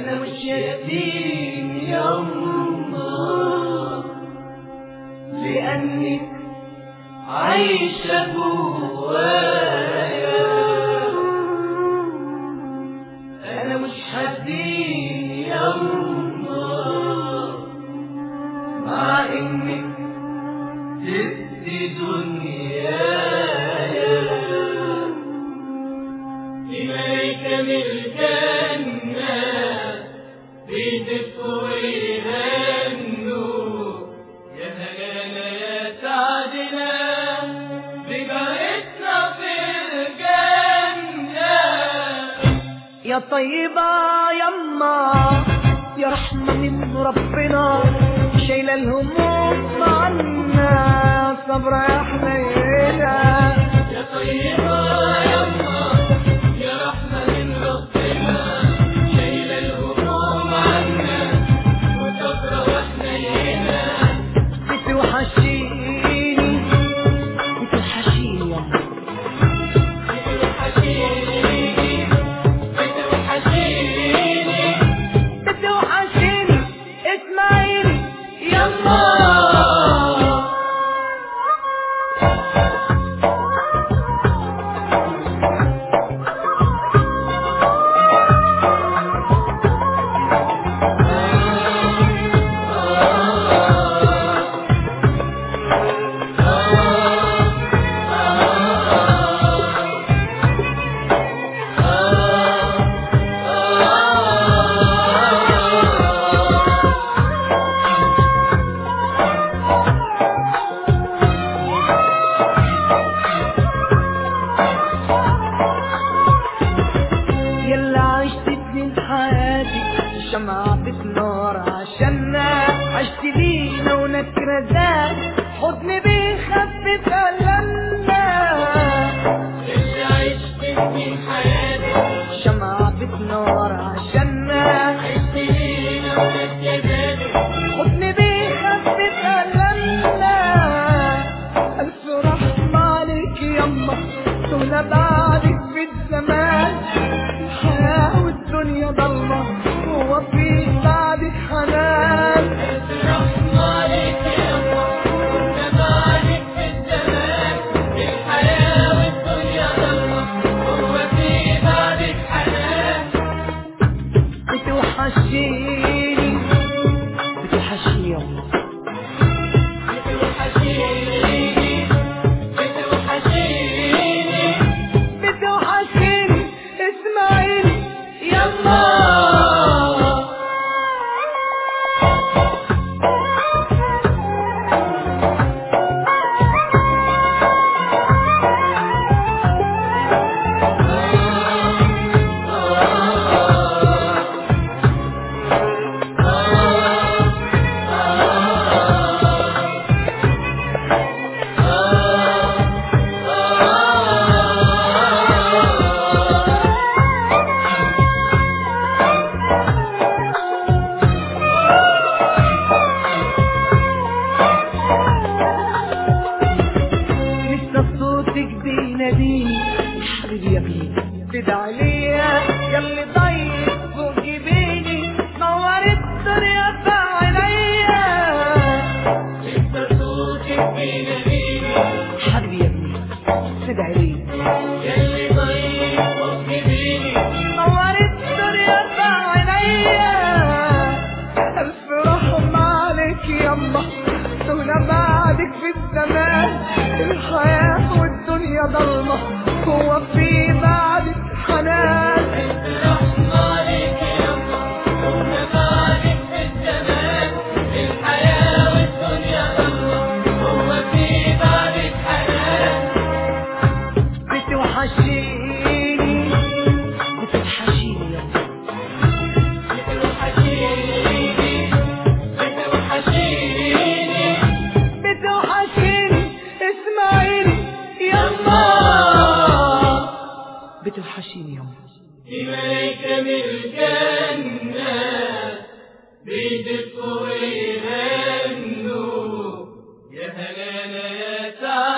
أنا مش يتيم يما، لأنك عايشة جوايا. أنا مش حزين يما، مع إنك سبتي دنيايا. في ملايكة من الجنة بيدفوا ويهنوا، يا هلانا يا سعدنا بجارتنا في الجنة. يا طيبة يما، يا رحمة من ربنا، شايلة الهموم عنا، صبر يا حنينة. يا طيبة يما، يا رحمة من ربنا، شايلة الهموم عنا، وصبر وحنينة. بتوحشيني بتوحشيني يما، بتوحشيني اسمعيني يما. شمعة بتنور عشاننا، عشت لينا ونكرة ذات حضن بيخفف ألمنا. اللي عشت من حياتي شمعة بتنور عشاننا، عشت لينا ونكرة ذات حضن بيخفف ألمنا. ألف رحمة عليك يما، تهنا بعدك في الزمان. الحياة والدنيا ضلمة، وفي بعدك حنان. رحمة عليك يما، كنا بعدك في الزمان. الحياة والدنيا ضلمة، هو في بعدك حنان. بتوحشيني بتوحشيني يما، بتوحشيني اسمعيني يما. بيناديني يا حبيبي يا ابني، تدعي ليا ياللي ضيق فوق جبيني، نور الدنيا في عينيا. لسه صوتك بيناديني حبيبي يا ابني، تدعي ليا ياللي ضيق فوق جبيني، نور الدنيا في عينيا. ألف رحمة عليك يما، تهنا بعدك في الزمان. الحياة والدنيا ضلمة، هو في بعدك حنان. رحمة عليك يما، كنا بعدك في الزمان. الحياة والدنيا ضلمة، هو في بعدك حنان. بتوحشيني بتوحشيني يما، بتوحشيني اسمعيني يما، بتوحشيني يما. في ملايكة من الجنة بيدفوا ويهنوا، يا هلانا يا سعد